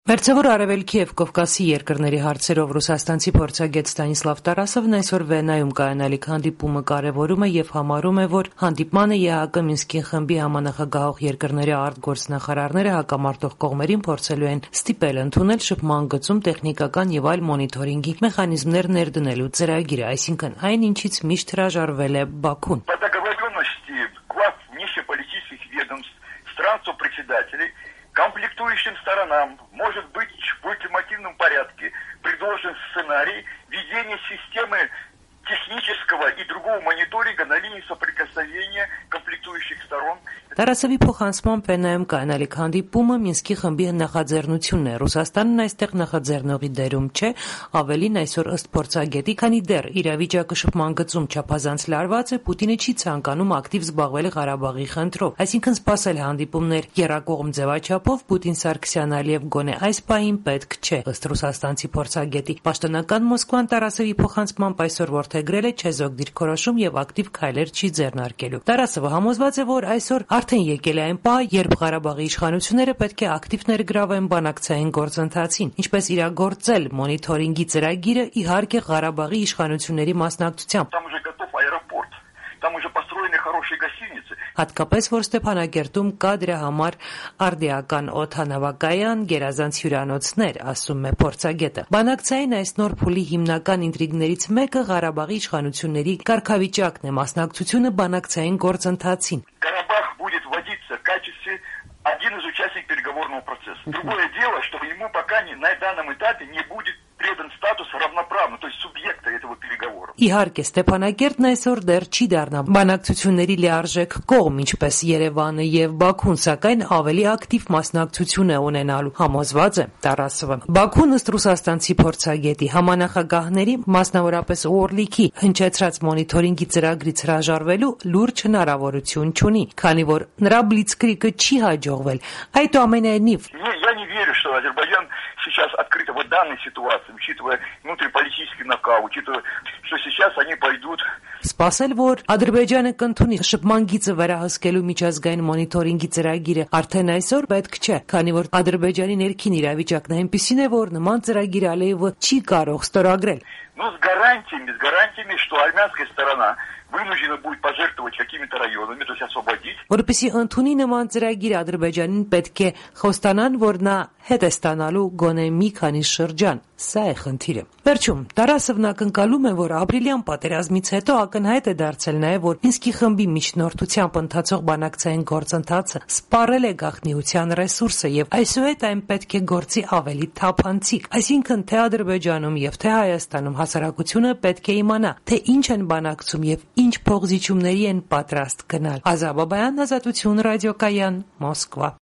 Մերձավոր Արևելքի և Կովկասի երկրների հարցերով ռուսաստանցի փորձագետ Ստանիսլավ Տարասովն այսօր Վիեննայում կայանալիք հանդիպումը կարևորում է եւ համարում է, որ հանդիպմանը ԵԱՀԿ Մինսկի խմբի համանախագահող երկրների արտգործնախարարները հակամարտող կողմերին փորձելու են ստիպել ընդունել շփման գծում տեխնիկական եւ այլ մոնիթորինգի մեխանիզմներ ներդնելու ծրագիրը, այսինքն այն, ինչից միշտ հրաժարվել է Բաքուն։ Конфликтующим сторонам может быть в ультимативном порядке предложен сценарий введения системы технического и другого мониторинга на линии соприкосновения конфликтующих сторон. Տարասովի փոխանցմամբ Վիեննայում կայանալիք հանդիպումը Մինսկի խմբի նախաձեռնությունն է։ Ռուսաստանն այստեղ նախաձեռնողի դերում չէ, ավելին այսօր ըստ փորձագետի, քանի դեռ իրավիճակը շփման գծում չափազանց լարված է, Պուտինը չի ցանկանում ակտիվ զբաղվել Ղարաբաղի խնդրով, այսինքն սպասել հանդիպումներ եռակողմ ձևաչափով Պուտին-Սարգսյան-Ալիև գոնե այս պահին պետք չէ, ըստ ռուսաստանցի փորձագետի։ Պաշտոնական Մոսկվան Տարասովի փոխանցմամբ այսօր որդեգրել է չեզոք դիրքորոշում եւ ակտիվ քայլեր չի ձեռնարկելու։ Տարասովը համոզված է, որ այսօր արդեն եկել է այն պահը, երբ Ղարաբաղի իշխանությունները պետք է ակտիվ ներգրավեն բանակցային գործընթացին, ինչպես իրագործել մոնիթորինգի ծրագիրը, իհարկե Ղարաբաղի իշխանությունների մասնակցությամբ։ Հատկապես, որ Ստեփանագերտում կա դրա համար արդիական օդանավակայան, գերազանց հյուրանոցներ, ասում է փորձագետը։ Բանակցային այս նոր փուլի հիմնական ինտրիգներից մեկը Ղարաբաղի իշխանությունների կարգավիճակն է, մասնակցությունը բանակցային գործընթացին։ Один из участников переговорного процесса. Другое дело, что ему пока на данном этапе не будет предан статус равноправного, то есть субъекта этого переговора. Իհարկե, Ստեփանագերտն այսօր դեռ չի դառնա բանակցությունների լիարժեք կողմ, ինչպես Երևանը եւ Բաքուն, սակայն ավելի ակտիվ մասնակցություն է ունենալու, համոզված է Տարասովը։ Բաքուն ըստ ռուսաստանցի փորձագետի համանախագահների, մասնավորապես Օրլիքի հնչեցրած մոնիթորինգի ծրագրից հրաժարվելու լուրջ հնարավորություն չունի, քանի որ նրա բլիցկրիգը չի հաջողվել։ Այդուամենայնիվ, я не верю, что Азербайджан сейчас открыто в данной ситуации, учитывая внутриполитический накал, учитывая, что сейчас они пойдут. Սպասել, որ Ադրբեջանը կընդունի շփման գիծը վերահսկելու միջազգային մոնիթորինգի ծրագիրը արդեն այսօր պետք չէ, քանի որ Ադրբեջանի ներքին իրավիճակն այնպիսին է, որ նման ծրագիր Ալիևը չի կարող ստորագրել։ Но с гарантиями, что армянская сторона вынуждена будет пожертвовать какими-то районами, то есть освободить. Որպեսզի ընդունի նման ծրագիր Ադրբեջանին պետք է խոստանան, որ նա հետ է ստանալու գոնե մի քանի շրջան։ Սա է խնդիրը։ Վերջում Տարասովն ակնկալում է, որ ապրիլյան պատերազմից հետո ակնհայտ է դարձել նաև, որ Մինսկի խմբի միջնորդությամբ ընթացող բանակցային գործընթացը սպառել է գաղտնիության ռեսուրսը եւ այսուհետ այն պետք է գործի ավելի թափանցիկ, այսինքն թե Ադրբեջանում եւ թե Հայաստանում հասարակությունը պետք է իմանա, թե ինչ են բանակցում եւ ինչ փոխզիջումների են պատրաստ գնալ։ Ազատ Բաբայան, Ազատություն ռադիոկայան, Մոսկվա։